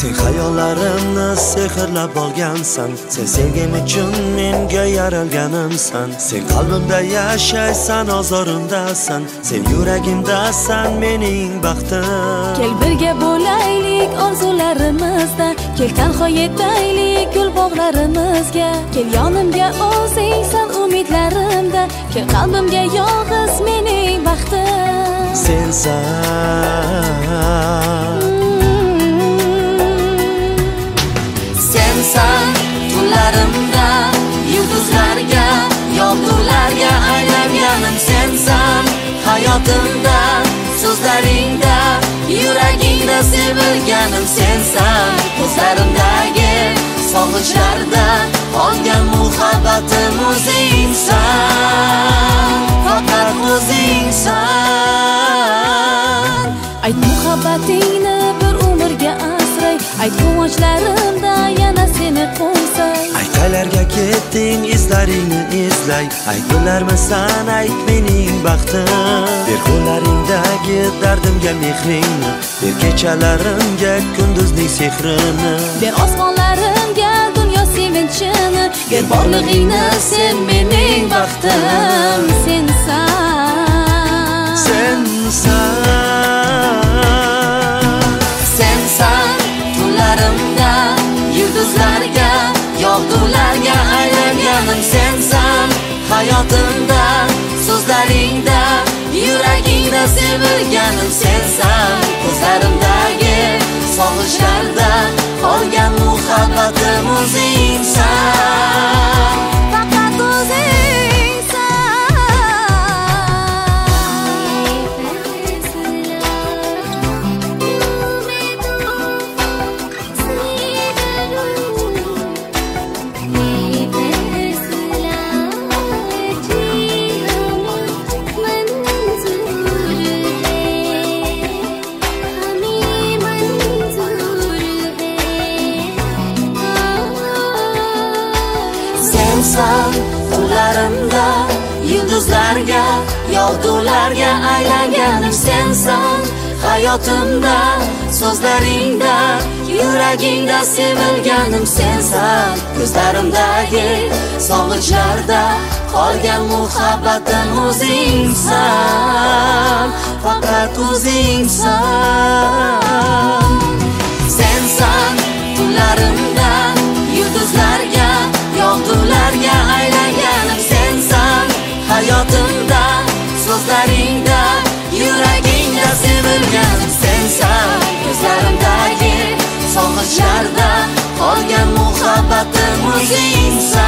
Sen hayollarimni sehrlab olgansan. Sen sevgim uchun menga yaralganimsan. Sen qalbimda yashaysan, ozorimdasan. Sen yuragimdasan, mening baxtim. Kel birga bo'laylik orzularimizda, kel tanho yetaylik gul bog'larimizga. Kel yonimga o'zingsan umidlarimda, kel qalbimga yolg'iz mening baxtim. Sensan tunlarimda yulduzlarga, yolg'onlarga aylanganim. Sensan hayotimda, so'zlaringda, yuragingda sevilganim. Sensan ko'zlarimdagi sog'inchlarda qolgan muhabbatim. O'zingsan, faqat o'zingsan. Ayt muhabbatingni bir umrga asray, ayt quvonchlarimda yana seni qo'ysay. Ayt qaylarga ketding, izlaringni izlay. Ayt bilarmisan, ayt mening baxtim. Ber qo'llaringdagi dardimga mehringni, ber kechalarimga kunduzning sehrini. Ber osmonlarimga dunyo sevinchini, ber borlig'ingni, sen mening baxtim. Sensan tunlarimda yulduzlarga, yog'dularga aylanganim. Sensan hayotimda, so'zlaringda, yuragingda sevilganim. Sensan ko'zlarimdagi sog'inchlarda qolgan muhabbatim. O'zingsan, faqat o'zingsan. Sensan tunlarimda yulduzlarga, yog'dularga aylanganim. Sensan hayotimda, so'zlaringda, yuragingda sevilganim. Sensan ko'zlarimdagi sog'inchlarda qolgan muhabbatim. O'zingsan, faqat o'zingsan. Sensan tunlarimda yulduzlarga, yog'dularga aylanganim. Sensan hayotimda, so'zlaringda, yuragingda sevilganim. Sensan ko'zlarimdagi sog'inchlarda qolgan muhabbatim. O'zingsan.